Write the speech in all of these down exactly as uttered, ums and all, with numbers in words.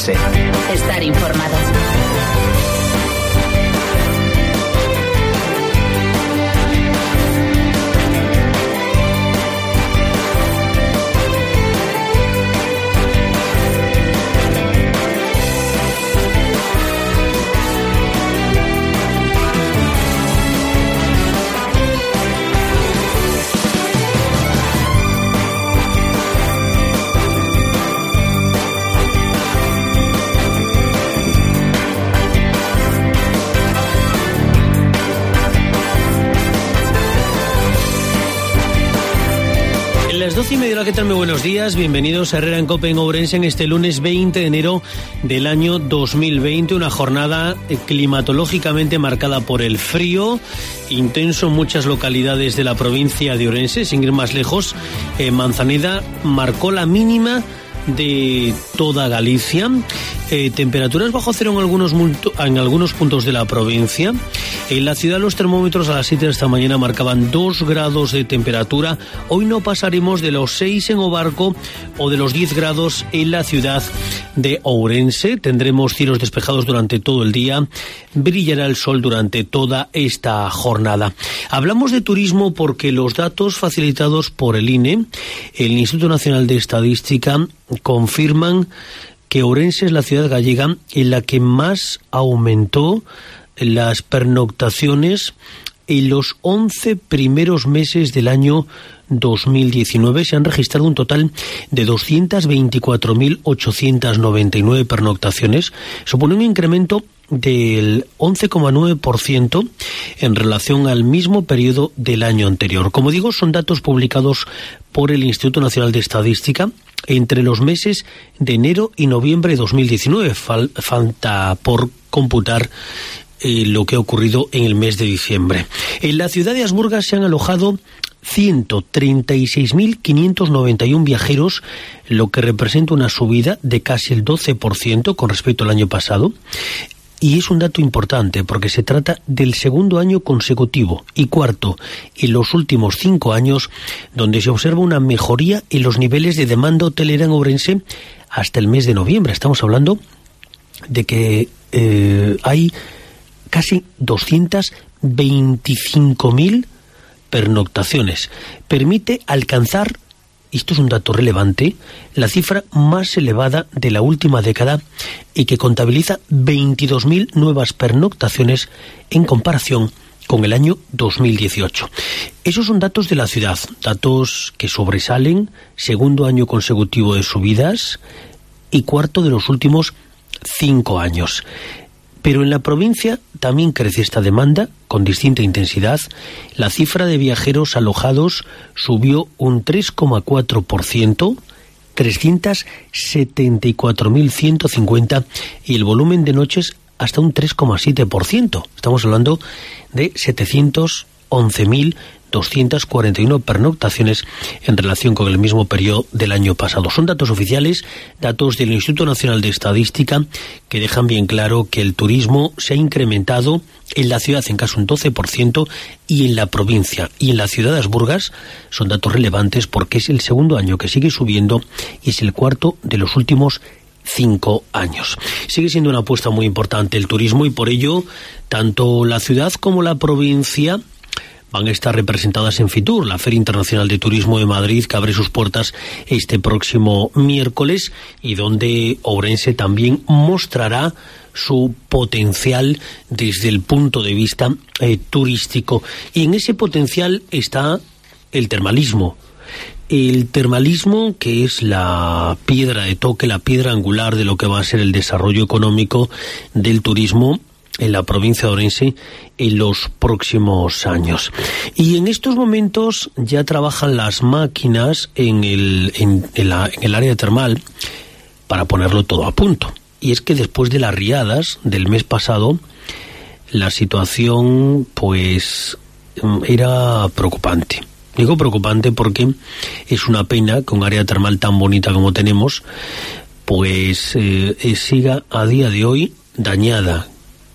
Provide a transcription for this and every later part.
Ourense. Estar informado. Las doce y media, ¿qué tal? Muy buenos días, bienvenidos a Herrera en Cope en Ourense en este lunes veinte de enero del año dos mil veinte, una jornada climatológicamente marcada por el frío intenso en muchas localidades de la provincia de Ourense. Sin ir más lejos, eh, Manzaneda marcó la mínima de toda Galicia. Eh, temperaturas bajo cero en algunos, en algunos puntos de la provincia. En la ciudad los termómetros a las siete de esta mañana marcaban dos grados de temperatura. Hoy no pasaremos de los seis en Obarco o de los diez grados en la ciudad de Ourense. Tendremos cielos despejados durante todo el día. Brillará el sol durante toda esta jornada. Hablamos de turismo porque los datos facilitados por el I N E, el Instituto Nacional de Estadística, confirman que Ourense es la ciudad gallega en la que más aumentó las pernoctaciones en los once primeros meses del año dos mil diecinueve. Se han registrado un total de doscientas veinticuatro mil ochocientas noventa y nueve pernoctaciones. Supone un incremento del once coma nueve por ciento en relación al mismo periodo del año anterior. Como digo, son datos publicados por el Instituto Nacional de Estadística entre los meses de enero y noviembre de dos mil diecinueve. Fal- falta por computar eh, lo que ha ocurrido en el mes de diciembre. En la ciudad de Asburgas se han alojado ciento treinta y seis mil quinientos noventa y uno viajeros, lo que representa una subida de casi el doce por ciento con respecto al año pasado. Y es un dato importante porque se trata del segundo año consecutivo y cuarto en los últimos cinco años donde se observa una mejoría en los niveles de demanda hotelera en Ourense hasta el mes de noviembre. Estamos hablando de que eh, hay casi doscientas veinticinco mil pernoctaciones. Permite alcanzar, y esto es un dato relevante, la cifra más elevada de la última década y que contabiliza veintidós mil nuevas pernoctaciones en comparación con el año dos mil dieciocho. Esos son datos de la ciudad, datos que sobresalen, segundo año consecutivo de subidas y cuarto de los últimos cinco años. Pero en la provincia también crece esta demanda con distinta intensidad. La cifra de viajeros alojados subió un tres coma cuatro por ciento, trescientas setenta y cuatro mil ciento cincuenta, y el volumen de noches hasta un tres coma siete por ciento. Estamos hablando de setecientos once mil doscientas cuarenta y uno pernoctaciones en relación con el mismo periodo del año pasado. Son datos oficiales, datos del Instituto Nacional de Estadística, que dejan bien claro que el turismo se ha incrementado en la ciudad en casi un doce por ciento y en la provincia. Y en la ciudad de Asburgas son datos relevantes porque es el segundo año que sigue subiendo y es el cuarto de los últimos cinco años. Sigue siendo una apuesta muy importante el turismo y por ello tanto la ciudad como la provincia van a estar representadas en FITUR, la Feria Internacional de Turismo de Madrid, que abre sus puertas este próximo miércoles y donde Ourense también mostrará su potencial desde el punto de vista eh, turístico. Y en ese potencial está el termalismo. El termalismo, que es la piedra de toque, la piedra angular de lo que va a ser el desarrollo económico del turismo en la provincia de Ourense en los próximos años. Y en estos momentos ya trabajan las máquinas en el, en, en, la, en el área termal para ponerlo todo a punto. Y es que después de las riadas del mes pasado, la situación pues era preocupante. Digo preocupante porque es una pena que un área termal tan bonita como tenemos pues eh, siga a día de hoy dañada,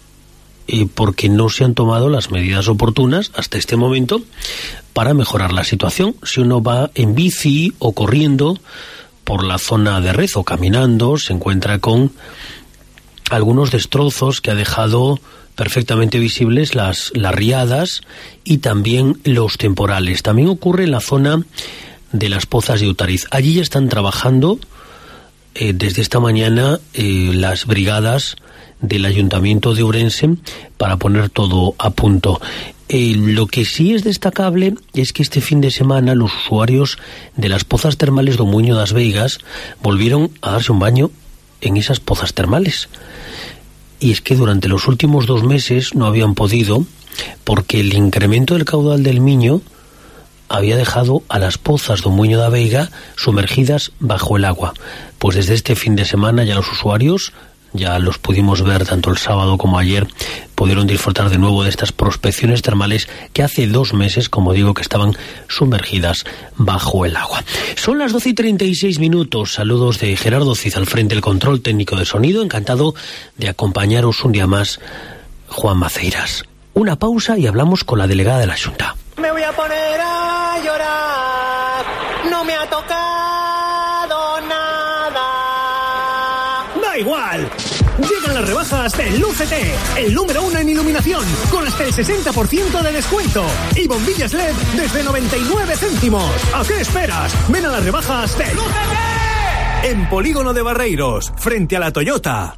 eh, porque no se han tomado las medidas oportunas hasta este momento para mejorar la situación. Si uno va en bici o corriendo por la zona de Rezo caminando, se encuentra con algunos destrozos que ha dejado perfectamente visibles las, las riadas y también los temporales. También ocurre en la zona de las Pozas de Utariz. Allí ya están trabajando eh, desde esta mañana eh, las brigadas del Ayuntamiento de Ourense para poner todo a punto. Eh, lo que sí es destacable es que este fin de semana los usuarios de las pozas termales do Muiño das Veigas volvieron a darse un baño en esas pozas termales. Y es que durante los últimos dos meses no habían podido, porque el incremento del caudal del Miño había dejado a las pozas do Muiño da Veiga sumergidas bajo el agua. Pues desde este fin de semana ya los usuarios, ya los pudimos ver tanto el sábado como ayer, pudieron disfrutar de nuevo de estas prospecciones termales que hace dos meses, como digo, que estaban sumergidas bajo el agua. Son las doce y treinta y seis minutos. Saludos de Gerardo Cid al frente del control técnico de sonido. Encantado de acompañaros un día más, Juan Maceiras. Una pausa y hablamos con la delegada de la Xunta. Me voy a poner a llorar, no me ha tocado nada. Da igual. Llegan las rebajas de Lucete, el número uno en iluminación, con hasta el sesenta por ciento de descuento. Y bombillas L E D desde noventa y nueve céntimos. ¿A qué esperas? Ven a las rebajas de Lucete. En Polígono de Barreiros, frente a la Toyota.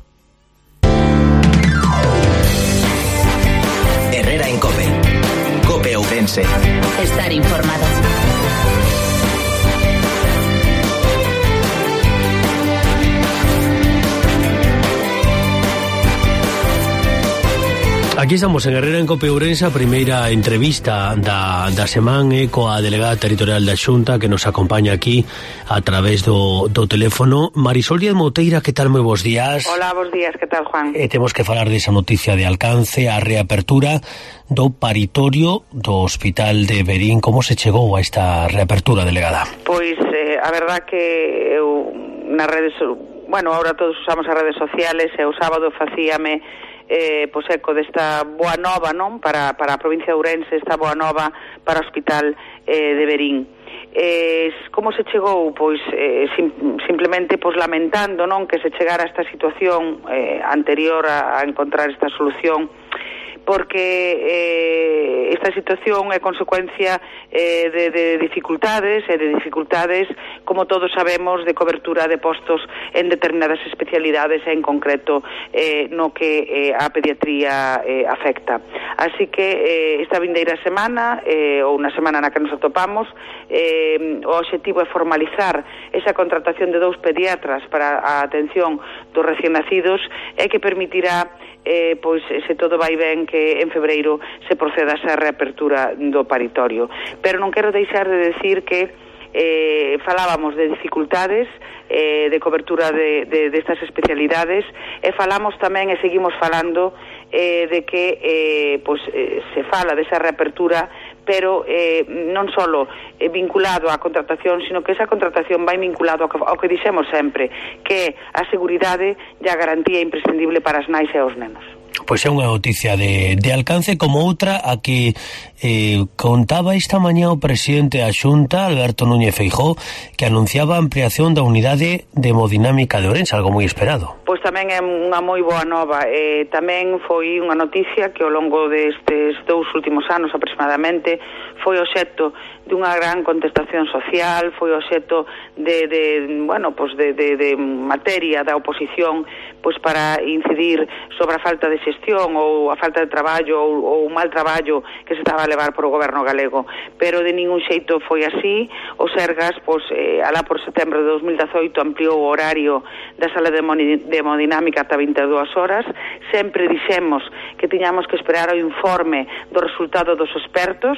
Herrera en COPE. COPE Ourense. Estar informado. Aquí estamos en Herrera en COPE Ourense, a primeira entrevista da, da semana eh, coa delegada territorial da Xunta que nos acompaña aquí a través do, do teléfono. Marisol Díaz Moteira, que tal? Moi bons días. Hola, bons días, que tal, Juan? Eh, temos que falar desa noticia de alcance, a reapertura do paritorio do Hospital de Verín. Como se chegou a esta reapertura, delegada? Pois, eh, a verdad que eu nas redes, bueno, ahora todos usamos as redes sociales, e o sábado facíame eh, pois eco desta boa nova, non? Para, para a provincia de Ourense, esta boa nova para o Hospital eh, de Verín. Eh, como se chegou? Pois eh, sim, simplemente pois lamentando, non, que se chegara a esta situación eh, anterior a, a encontrar esta solución, porque eh, esta situación é consecuencia eh, de, de dificultades e de dificultades, como todos sabemos, de cobertura de postos en determinadas especialidades e en concreto eh, no que eh, a pediatría eh, afecta. Así que eh, esta vindeira semana eh, ou unha semana na que nos atopamos, eh, o obxectivo é formalizar esa contratación de dous pediatras para a atención dos recién nacidos e que permitirá Eh, pois se todo vai ben que en febreiro se proceda a esa reapertura do paritorio. Pero non quero deixar de decir que eh, falábamos de dificultades eh, de cobertura de, de, de estas especialidades, e falamos tamén e seguimos falando eh, de que eh, pois, eh, se fala desa reapertura, pero eh, non só eh, vinculado á contratación, sino que esa contratación vai vinculado ao que, ao que dixemos sempre, que é a seguridade e a garantía imprescindible para as nais e os nenos. Pois é unha noticia de, de alcance como outra a que eh, contaba esta mañá o presidente da Xunta, Alberto Núñez Feijóo, que anunciaba a ampliación da unidade de hemodinámica de Ourense, algo moi esperado. Pois tamén é unha moi boa nova. Eh, tamén foi unha noticia que ao longo destes dous últimos anos aproximadamente foi obxecto dunha gran contestación social, foi obxecto de, de bueno, pois de, de, de materia da oposición, pois para incidir sobre a falta de xestión ou a falta de traballo ou, ou o mal traballo que se estaba a levar por o goberno galego, pero de ningún xeito foi así. O Sergas, pois, eh, alá por setembro de dos mil dezoito ampliou o horario da sala de hemodinámica ata vinte e dúas horas. Sempre dixemos que tiñamos que esperar o informe do resultado dos expertos,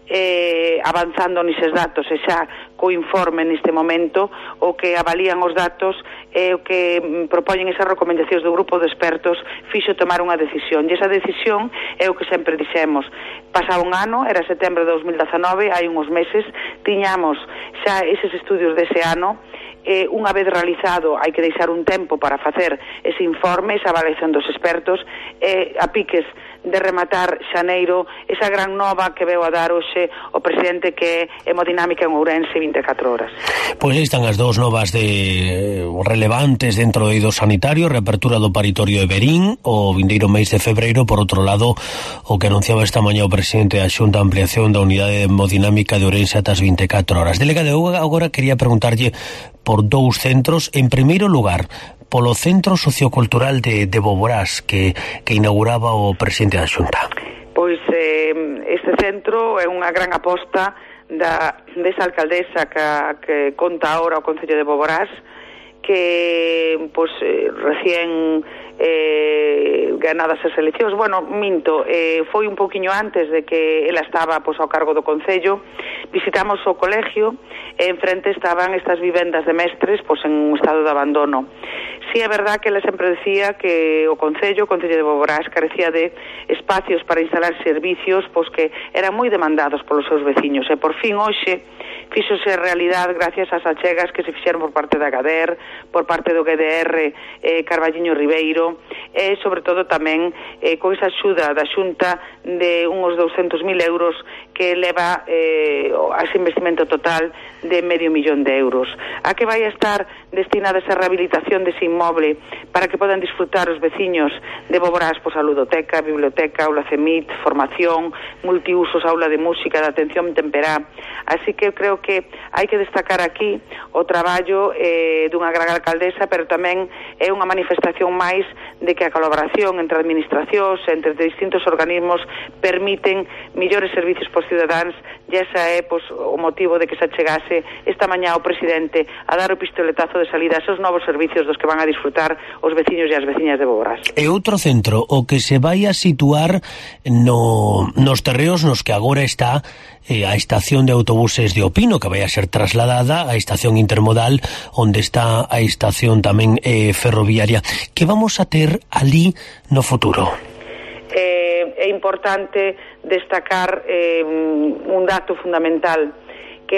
eh, avanzando neses datos, e xa co informe neste momento o que avalían os datos e o que propoñen esas recomendacións do grupo de expertos fixo tomar unha decisión, e esa decisión é o que sempre dixemos. Pasaba un ano, era setembro de dos mil dezanove, hai uns meses tiñamos xa eses estudios dese ano. Eh, unha vez realizado, hai que deixar un tempo para facer ese informe, esa avaliación dos expertos, eh, a piques de rematar xaneiro esa gran nova que veu a dar hoxe o presidente, que é Hemodinámica en Ourense vinte e catro horas. Pois aí están as dous novas de relevantes dentro do eido sanitario: reapertura do paritorio de Verín o vindeiro mês de febreiro. Por outro lado, o que anunciaba esta mañá o presidente da Xunta, a ampliación da unidade de hemodinámica de Ourense ata as vinte e catro horas. Delegado, eu agora quería preguntarlle por dous centros. En primeiro lugar, polo Centro Sociocultural de, de Boborás, que, que inauguraba o presidente da Xunta. Pois eh, este centro é unha gran aposta da, desa alcaldesa que, que conta ahora o Concello de Boborás, que pois, eh, recién eh, ganadas as eleccións, bueno, minto, eh, foi un poquinho antes de que ela estaba pois, ao cargo do Concello. Visitamos o colegio e enfrente estaban estas vivendas de mestres pois, en un estado de abandono. Sí, é verdad que ela sempre decía que o Concello, o Concello de Boborás, carecía de espacios para instalar servicios pois, que eran moi demandados polos seus veciños, e por fin hoxe fíxose realidade gracias ás achegas que se fixeron por parte da GADER, por parte do G D R eh, Carballiño Ribeiro, e sobre todo tamén eh, con esa axuda da Xunta de uns douscentos mil euros que leva eh, a ese investimento total de medio millón de euros. A que vai a estar destinada esa rehabilitación dese inmoble para que podan disfrutar os veciños de Boborás, pois a ludoteca, biblioteca, aula CEMIT, formación, multiusos, aula de música, de atención temperá. Así que eu creo que hai que destacar aquí o traballo eh, dunha gran alcaldesa, pero tamén é unha manifestación máis de que a colaboración entre administracións, entre distintos organismos, permiten millores servicios para os cidadáns, e esa é pois, o motivo de que se achegase esta mañá o presidente a dar o pistoletazo de salida a esos novos servicios dos que van a disfrutar os veciños e as veciñas de Boborás. E outro centro, o que se vai a situar no, nos terreos nos que agora está eh, a estación de autobuses de Opino, que vai a ser trasladada á estación intermodal, onde está a estación tamén eh, ferroviaria. Que vamos a ter ali no futuro? Eh, é importante destacar eh, un dato fundamental, que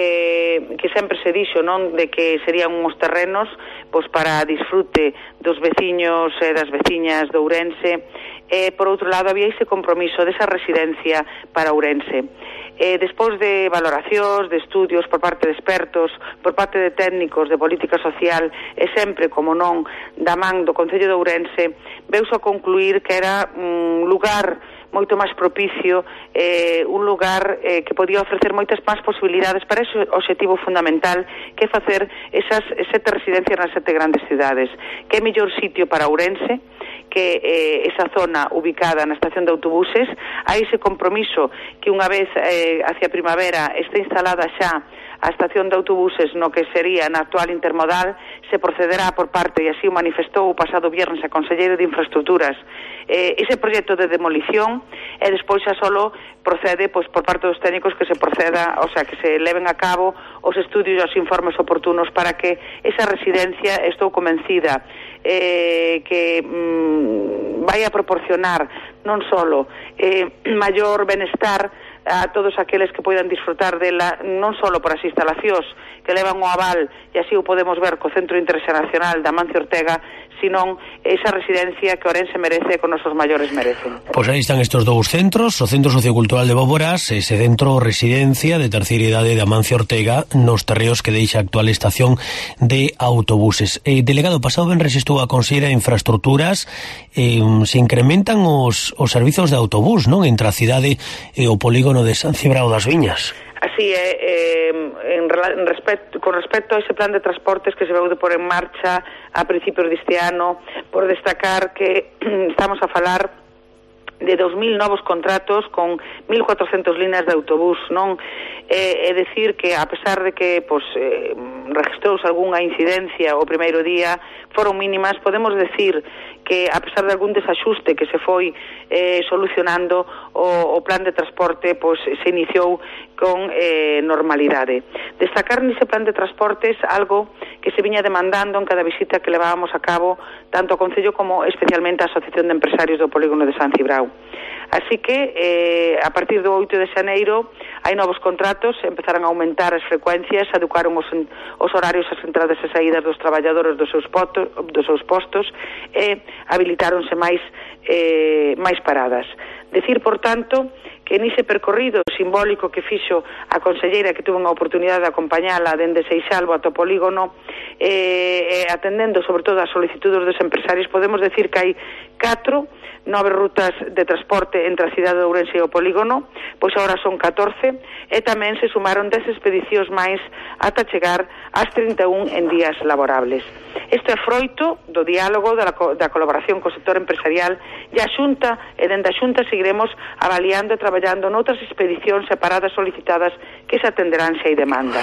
eh, que sempre se dixo, non, de que serían uns terrenos pois para disfrute dos veciños e das veciñas de Ourense. E por outro lado había ese compromiso desa residencia para Ourense. Eh, despois de valoracións, de estudios por parte de expertos, por parte de técnicos de política social, e sempre, como non, da man do Concello de Ourense, veuse a concluir que era un lugar moito máis propicio, eh, un lugar eh, que podía ofrecer moitas máis posibilidades para ese objetivo fundamental, que é facer esas sete residencias nas sete grandes cidades. Que é mellor sitio para Ourense que eh, esa zona ubicada na estación de autobuses. Hai ese compromiso que unha vez eh, hacia primavera está instalada xa a estación de autobuses no que sería na actual intermodal, se procederá por parte, e así o manifestou o pasado viernes a Conselleiro de Infraestructuras, eh, ese proxecto de demolición, e despois xa solo procede pois, por parte dos técnicos que se proceda, o sea, que se leven a cabo os estudios e os informes oportunos para que esa residencia, estou convencida, eh, que mm, vai a proporcionar non solo eh, maior benestar a todos aqueles que poidan disfrutar dela, non só por as instalacións que levan o aval, e así o podemos ver co Centro Internacional da Amancio Ortega, senón esa residencia que Ourense merece e que os nosos maiores merecen. Pois aí están estes dous centros, o Centro Sociocultural de Boborás, ese centro residencia de terceira idade de Amancio Ortega, nos terreos que deixa a actual estación de autobuses. Eh, delegado, pasado venres estuvo a Conselleira de Infraestructuras, eh, se incrementan os, os servizos de autobús, non, entre a cidade e o polígono de San Cibrao das Viñas. Así é, eh, en, en respecto, con respecto a ese plan de transportes que se veu de por en marcha a principios deste ano, por destacar que estamos a falar de dos mil novos contratos con mil cuatrocentas líneas de autobús, non? É, é decir que, a pesar de que pois, eh, registrouse algunha incidencia o primeiro día, foron mínimas, podemos decir que, a pesar de algún desaxuste que se foi eh, solucionando, o, o plan de transporte pois, se iniciou con eh, normalidade. Destacar nese plan de transportes algo que se viña demandando en cada visita que levábamos a cabo tanto ao Concello como especialmente á Asociación de Empresarios do Polígono de San Cibrao. Así que eh, a partir do oito de xaneiro hai novos contratos, empezaron a aumentar as frecuencias, adecuaron os, os horarios, as entradas e saídas dos traballadores dos seus, potos, dos seus postos e habilitáronse máis, eh, máis paradas. Decir, por tanto, que nise percorrido simbólico que fixo a conselleira, que tuvo unha oportunidade de acompañala dende Seixalbo ata o polígono, eh, atendendo sobre todo as solicitudes dos empresarios, podemos decir que hai catro nove rutas de transporte entre a cidade de Ourense e o polígono, pois agora son catorce, e tamén se sumaron dez expedicións máis ata chegar ás trinta e un en días laborables. Isto é froito do diálogo, da, da colaboración co sector empresarial, e a Xunta, e dende a Xunta seguiremos avaliando e traballando noutras expedicións separadas solicitadas que se atenderán se hai demanda.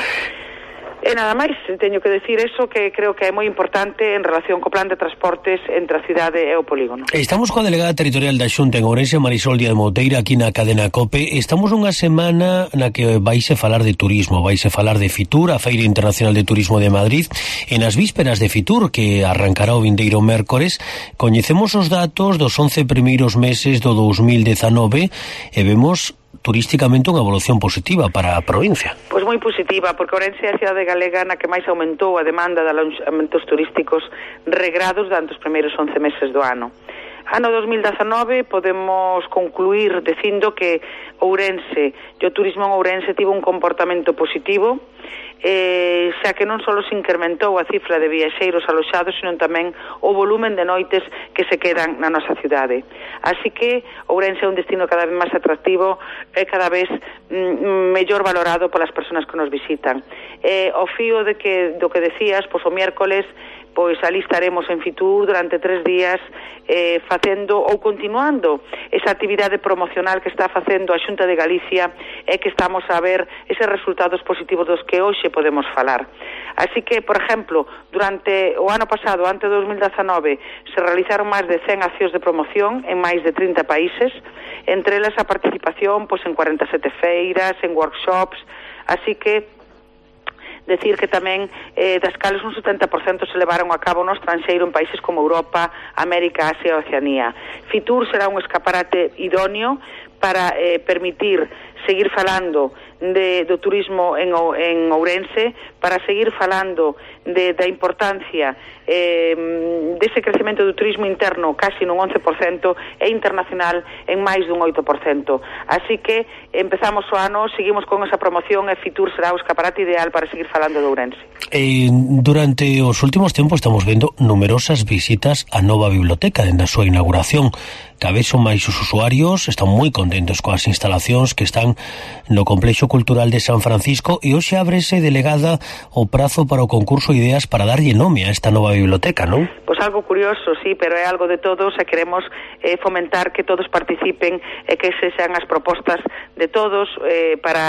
E nada máis, teño que decir eso, que creo que é moi importante en relación co plan de transportes entre a cidade e o polígono. Estamos coa delegada territorial da Xunta en Ourense, Marisol Díaz Mouteira, aquí na cadena COPE. Estamos nunha semana na que vaise falar de turismo, vaise falar de Fitur, a Feira Internacional de Turismo de Madrid. En as vísperas de Fitur, que arrancará o vindeiro mércores, coñecemos os datos dos once primeiros meses do dos mil dezanove e vemos turísticamente unha evolución positiva para a provincia. Pois moi positiva, porque Ourense é a cidade galega na que máis aumentou a demanda de alojamentos turísticos regrados durante os primeiros once meses do ano. Ano dos mil dezanove podemos concluir dicindo que Ourense, e o turismo en Ourense tivo un comportamento positivo, eh, xa que non só se incrementou a cifra de viaxeiros aloxados, sino tamén o volumen de noites que se quedan na nosa cidade. Así que Ourense é un destino cada vez máis atractivo e cada vez mm, mellor valorado polas persoas que nos visitan. Eh, ao fío de que, do que decías, pois o miércoles pois ali estaremos en Fitur durante tres días eh, facendo ou continuando esa actividade promocional que está facendo a Xunta de Galicia e que estamos a ver eses resultados positivos dos que hoxe podemos falar. Así que, por exemplo, durante o ano pasado, antes de dos mil dezanove, se realizaron máis de cen accións de promoción en máis de trinta países, entre elas a participación pois en cuarenta e sete feiras, en workshops, así que decir que tamén eh, das cales un setenta por cento se levaron a cabo no estranxeiro en países como Europa, América, Asia e Oceanía. Fitur será un escaparate idóneo para eh, permitir seguir falando de, do turismo en, en Ourense, para seguir falando de, da importancia eh, dese crecemento do turismo interno casi nun once por cento e internacional en máis dun oito por cento. Así que empezamos o ano, seguimos con esa promoción e Fitur será o escaparate ideal para seguir falando de Ourense. Eh, durante os últimos tempos estamos vendo numerosas visitas á nova biblioteca dende a súa inauguración. Cada vez son máis os usuarios, están moi contentos coas instalacións que están no Complexo Cultural de San Francisco, e hoxe ábrese, delegada, o prazo para o concurso Ideas para darlle nome a esta nova biblioteca, non? Pois algo curioso, sí, pero é algo de todos e queremos eh, fomentar que todos participen e que se sean as propostas de todos eh, para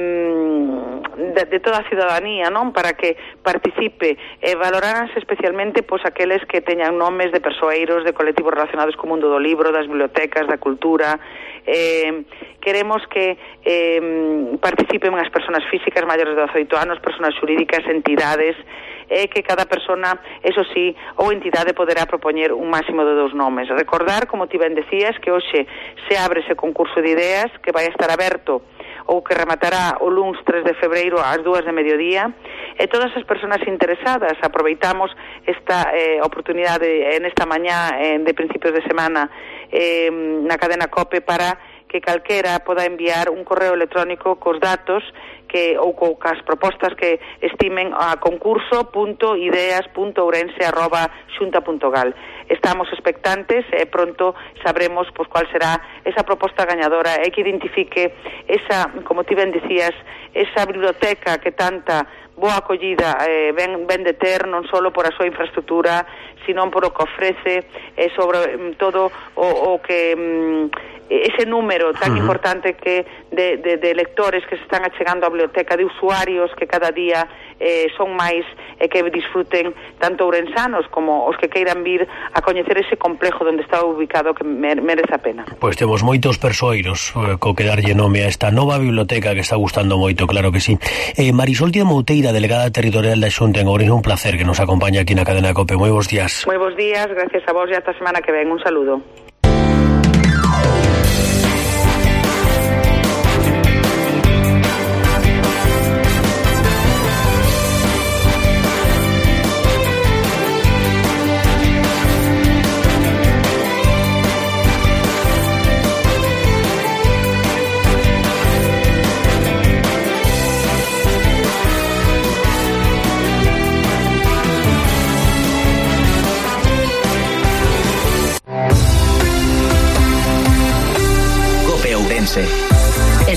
mm, de, de toda a ciudadanía, non? Para que participe e eh, valoraranse especialmente pois aqueles que teñan nomes de persoeiros, de colectivos relacionados co mundo do libro, das bibliotecas, da cultura. Eh, queremos que eh, participen as persoas físicas maiores de dezoito anos, persoas xurídicas, entidades, e eh, que cada persona, eso sí, ou entidade poderá propoñer un máximo de dous nomes. Recordar, como ti ben decías, que hoxe se abre ese concurso de ideas que vai estar aberto ou que rematará o luns tres de febreiro ás dúas de mediodía, e todas as persoas interesadas aproveitamos esta eh, oportunidade en esta mañá eh, de principios de semana eh, na cadena COPE para que calquera poda enviar un correo electrónico cos datos que ou co, cas propostas que estimen a concurso punto ideas punto ourense arroba xunta punto gal. Estamos expectantes e pronto sabremos pois cuál será esa proposta gañadora e que identifique esa, como ti ben dicías, esa biblioteca que tanta boa acollida eh, ben, ben de ter, non só por a súa infraestructura, sino por o que ofrece e sobre mm, todo o, o que mm, ese número tan uh-huh. importante que de, de, de lectores que se están achegando á biblioteca, de usuarios que cada día eh, son máis e que disfruten tanto ourensanos como os que queiran vir a coñecer ese complexo onde está ubicado, que merece a pena. Pois temos moitos persoeiros eh, co que darlle nome a esta nova biblioteca que está gustando moito, claro que sí. Eh, Marisol Díaz Mouteira, delegada territorial da Xunta en Ourense, un placer que nos acompaña aquí na cadena COPE. Moi bons días. Moi bons días, gracias a vos e hasta a semana que ven. Un saludo.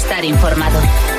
Estar informado.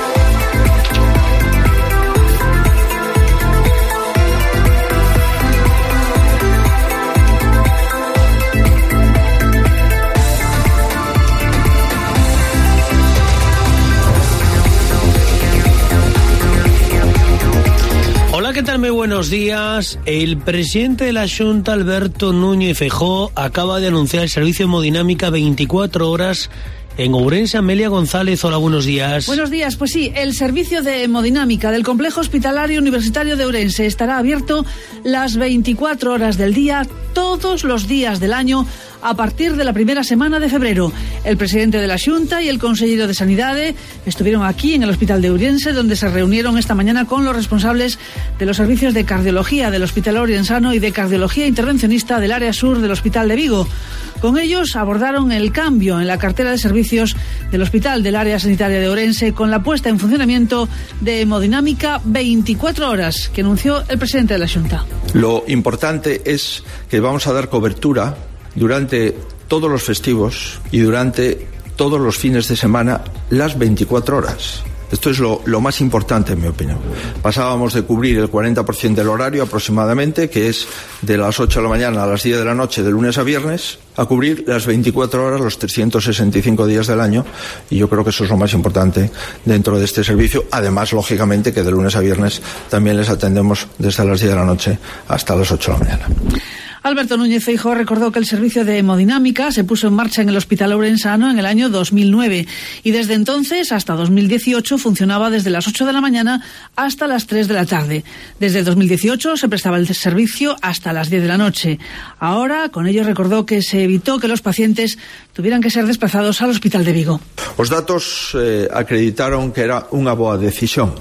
Hola, ¿qué tal? Muy buenos días. El presidente de la Xunta, Alberto Núñez Feijóo, acaba de anunciar el servicio Hemodinámica veinticuatro horas en Ourense. Amelia González, hola, buenos días. Buenos días, pues sí, el servicio de hemodinámica del Complejo Hospitalario Universitario de Ourense estará abierto las veinticuatro horas del día, todos los días del año, a partir de la primera semana de febrero. El presidente de la Xunta y el consejero de Sanidade estuvieron aquí en el Hospital de Ourense, donde se reunieron esta mañana con los responsables de los servicios de cardiología del Hospital Ourensano y de cardiología intervencionista del área sur del Hospital de Vigo. Con ellos abordaron el cambio en la cartera de servicios del Hospital del Área Sanitaria de Ourense con la puesta en funcionamiento de hemodinámica veinticuatro horas que anunció el presidente de la Xunta. Lo importante es que vamos a dar cobertura durante todos los festivos y durante todos los fines de semana las veinticuatro horas. Esto es lo, lo más importante, en mi opinión. Pasábamos de cubrir el cuarenta por ciento del horario aproximadamente, que es de las ocho de la mañana a las diez de la noche, de lunes a viernes, a cubrir las veinticuatro horas, los trescientos sesenta y cinco días del año, y yo creo que eso es lo más importante dentro de este servicio. Además, lógicamente, que de lunes a viernes también les atendemos desde las diez de la noche hasta las ocho de la mañana. Alberto Núñez Feijóo recordó que el servicio de hemodinámica se puso en marcha en el Hospital Ourensano en el año dos mil nueve y desde entonces hasta dos mil dieciocho funcionaba desde las ocho de la mañana hasta las tres de la tarde. Desde dos mil dieciocho se prestaba el servicio hasta las diez de la noche. Ahora, con ello recordó que se evitó que los pacientes tuvieran que ser desplazados al Hospital de Vigo. Os datos eh, acreditaron que era unha boa decisión.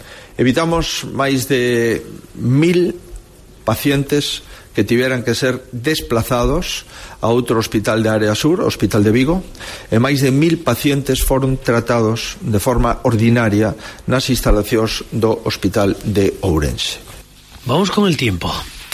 Evitamos máis de mil pacientes que tuvieran que ser desplazados a outro hospital de área sur, Hospital de Vigo, e máis de mil pacientes foron tratados de forma ordinaria nas instalacións do Hospital de Ourense. Vamos con el tiempo.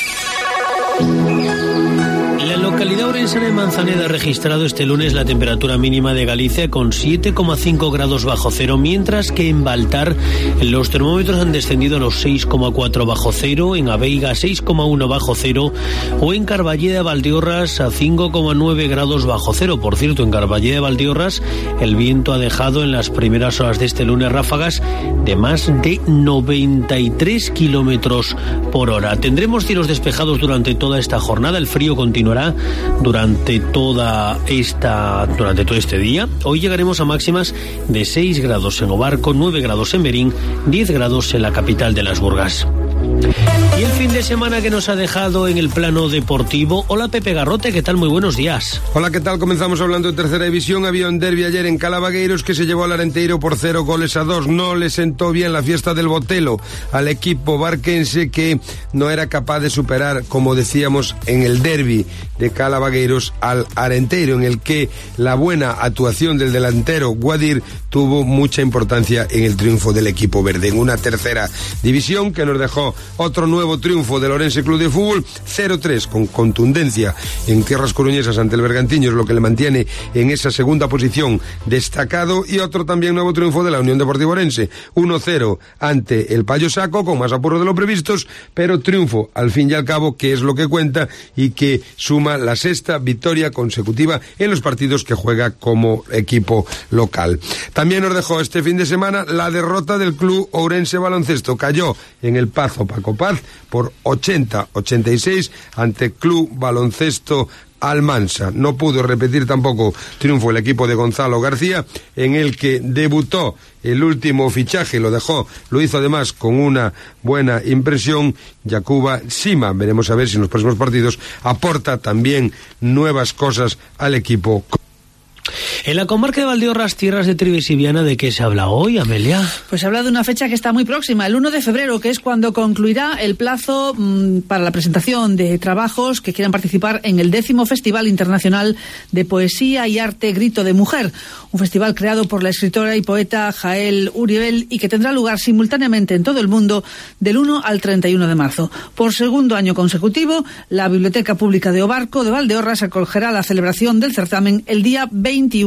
La localidad orensana de Manzaneda ha registrado este lunes la temperatura mínima de Galicia con siete coma cinco grados bajo cero, mientras que en Baltar los termómetros han descendido a los seis coma cuatro bajo cero, en Aveiga seis coma uno bajo cero o en Carballeda de Valdeorras a cinco coma nueve grados bajo cero. Por cierto, en Carballeda de Valdeorras el viento ha dejado en las primeras horas de este lunes ráfagas de más de noventa y tres kilómetros por hora. Tendremos cielos despejados durante toda esta jornada. El frío continuará durante toda esta durante todo este día. Hoy llegaremos a máximas de seis grados en Obarco, nueve grados en Berín, diez grados en la capital de las Burgas. Y el fin de semana que nos ha dejado en el plano deportivo. Hola, Pepe Garrote, ¿qué tal? Muy buenos días. Hola, ¿qué tal? Comenzamos hablando de tercera división. Había un derbi ayer en Calavagueiros que se llevó al Arenteiro por cero goles a dos. No le sentó bien la fiesta del Botelo al equipo barquense, que no era capaz de superar, como decíamos, en el derbi de Calavagueiros al Arenteiro, en el que la buena actuación del delantero Guadir tuvo mucha importancia en el triunfo del equipo verde. En una tercera división que nos dejó otro nuevo triunfo del Ourense Club de Fútbol, cero tres, con contundencia en tierras coruñesas ante el Bergantiños, lo que le mantiene en esa segunda posición destacado, y otro también nuevo triunfo de la Unión Deportiva Ourense, uno cero ante el Payo Saco, con más apuro de lo previstos, pero triunfo al fin y al cabo, que es lo que cuenta, y que suma la sexta victoria consecutiva en los partidos que juega como equipo local. También nos dejó este fin de semana la derrota del Club Ourense Baloncesto. Cayó en el Pazo Paco Paz por ochenta a ochenta y seis ante Club Baloncesto Almansa. No pudo repetir tampoco triunfo el equipo de Gonzalo García, en el que debutó el último fichaje, lo dejó, lo hizo además con una buena impresión, Yacuba Sima. Veremos a ver si en los próximos partidos aporta también nuevas cosas al equipo. En la comarca de Valdeorras, tierras de Trives y Viana, ¿de qué se habla hoy, Amelia? Pues se habla de una fecha que está muy próxima, el uno de febrero, que es cuando concluirá el plazo mmm, para la presentación de trabajos que quieran participar en el décimo Festival Internacional de Poesía y Arte Grito de Mujer, un festival creado por la escritora y poeta Jael Uriel y que tendrá lugar simultáneamente en todo el mundo del uno al treinta y uno de marzo. Por segundo año consecutivo, la Biblioteca Pública de Obarco de Valdeorras acogerá la celebración del certamen el día veintiuno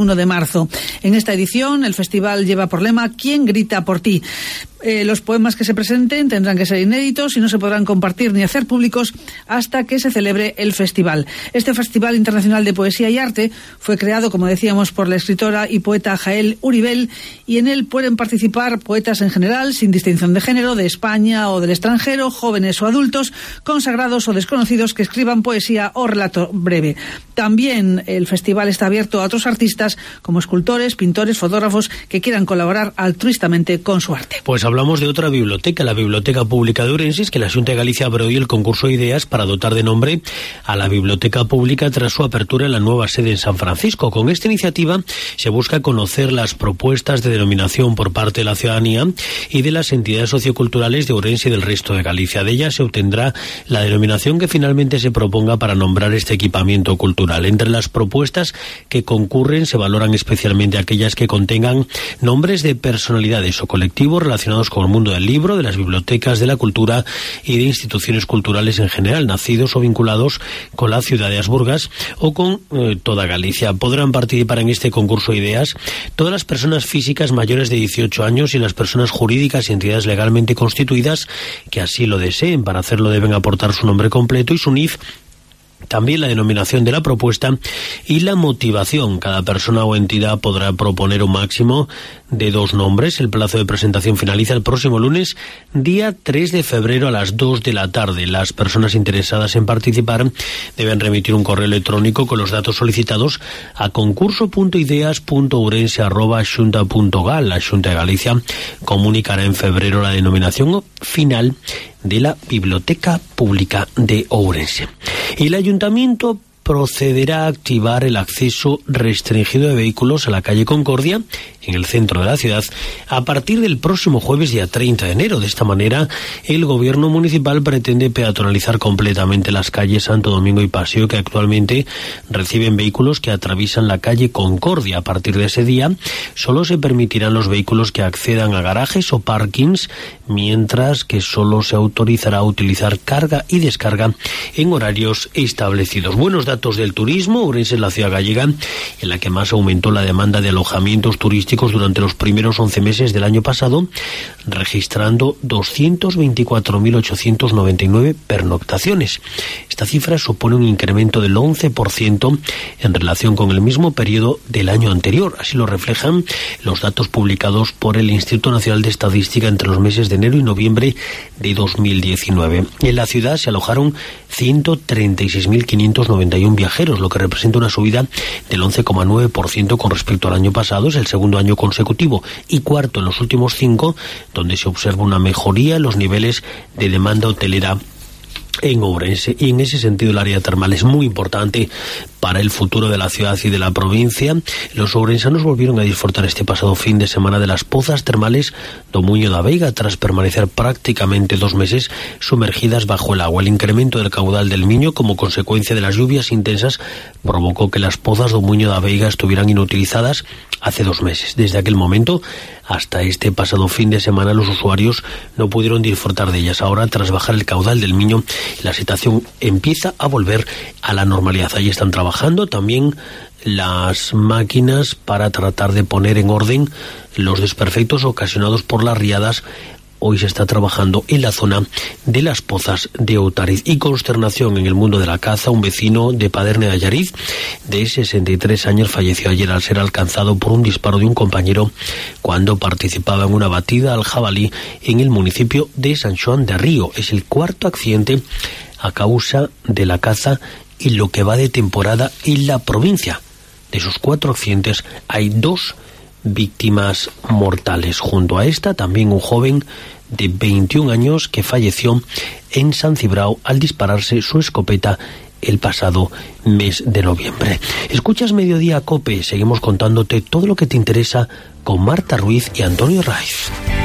veintiuno de marzo. En esta edición, el festival lleva por lema ¿Quién grita por ti? Eh, los poemas que se presenten tendrán que ser inéditos y no se podrán compartir ni hacer públicos hasta que se celebre el festival. Este Festival Internacional de Poesía y Arte fue creado, como decíamos, por la escritora y poeta Jael Uribel, y en él pueden participar poetas en general, sin distinción de género, de España o del extranjero, jóvenes o adultos, consagrados o desconocidos que escriban poesía o relato breve. También el festival está abierto a otros artistas como escultores, pintores, fotógrafos que quieran colaborar altruistamente con su arte. Pues hablamos de otra biblioteca, la Biblioteca Pública de Ourense, que la Xunta de Galicia abre hoy el concurso de ideas para dotar de nombre a la biblioteca pública tras su apertura en la nueva sede en San Francisco. Con esta iniciativa se busca conocer las propuestas de denominación por parte de la ciudadanía y de las entidades socioculturales de Ourense y del resto de Galicia. De ella se obtendrá la denominación que finalmente se proponga para nombrar este equipamiento cultural. Entre las propuestas que concurren se valoran especialmente aquellas que contengan nombres de personalidades o colectivos relacionados con el mundo del libro, de las bibliotecas, de la cultura y de instituciones culturales en general, nacidos o vinculados con la ciudad de Asburgas o con eh, toda Galicia. Podrán participar en este concurso de ideas todas las personas físicas mayores de dieciocho años y las personas jurídicas y entidades legalmente constituidas que así lo deseen. Para hacerlo deben aportar su nombre completo y su N I F, también la denominación de la propuesta y la motivación. Cada persona o entidad podrá proponer un máximo de dos nombres. El plazo de presentación finaliza el próximo lunes, día tres de febrero a las dos de la tarde. Las personas interesadas en participar deben remitir un correo electrónico con los datos solicitados a concurso punto ideas punto ourense arroba xunta punto gal. La Xunta de Galicia comunicará en febrero la denominación final de la Biblioteca Pública de Ourense. El Ayuntamiento procederá a activar el acceso restringido de vehículos a la calle Concordia, en el centro de la ciudad, a partir del próximo jueves día treinta de enero. De esta manera, el gobierno municipal pretende peatonalizar completamente las calles Santo Domingo y Paseo, que actualmente reciben vehículos que atraviesan la calle Concordia. A partir de ese día, solo se permitirán los vehículos que accedan a garajes o parkings, mientras que solo se autorizará utilizar carga y descarga en horarios establecidos. Buenos datos del turismo. Ourense es la ciudad gallega en la que más aumentó la demanda de alojamientos turísticos durante los primeros once meses del año pasado, registrando doscientos veinticuatro mil ochocientos noventa y nueve pernoctaciones. Esta cifra supone un incremento del once por ciento en relación con el mismo periodo del año anterior. Así lo reflejan los datos publicados por el Instituto Nacional de Estadística entre los meses de enero y noviembre de dos mil diecinueve. En la ciudad se alojaron ciento treinta y seis mil quinientos noventa y uno viajeros, lo que representa una subida del once coma nueve por ciento con respecto al año pasado. Es el segundo año consecutivo y cuarto en los últimos cinco, donde se observa una mejoría en los niveles de demanda hotelera en Ourense. Y en ese sentido el área termal es muy importante para el futuro de la ciudad y de la provincia. Los ourensanos volvieron a disfrutar este pasado fin de semana de las pozas termales do Muño da Veiga tras permanecer prácticamente dos meses sumergidas bajo el agua. El incremento del caudal del Miño como consecuencia de las lluvias intensas provocó que las pozas do Muño da Veiga estuvieran inutilizadas hace dos meses. Desde aquel momento hasta este pasado fin de semana los usuarios no pudieron disfrutar de ellas. Ahora, tras bajar el caudal del Miño, la situación empieza a volver a la normalidad. Ahí están trabajando también las máquinas para tratar de poner en orden los desperfectos ocasionados por las riadas. Hoy se está trabajando en la zona de las pozas de Outariz. Y consternación en el mundo de la caza. Un vecino de Paderne de Allariz, de sesenta y tres años, falleció ayer al ser alcanzado por un disparo de un compañero cuando participaba en una batida al jabalí en el municipio de San Xoán de Río. Es el cuarto accidente a causa de la caza en lo que va de temporada en la provincia. De esos cuatro accidentes hay dos víctimas mortales. Junto a esta, también un joven de veintiún años que falleció en San Cibrao al dispararse su escopeta el pasado mes de noviembre. Escuchas Mediodía Cope, seguimos contándote todo lo que te interesa con Marta Ruiz y Antonio Raiz.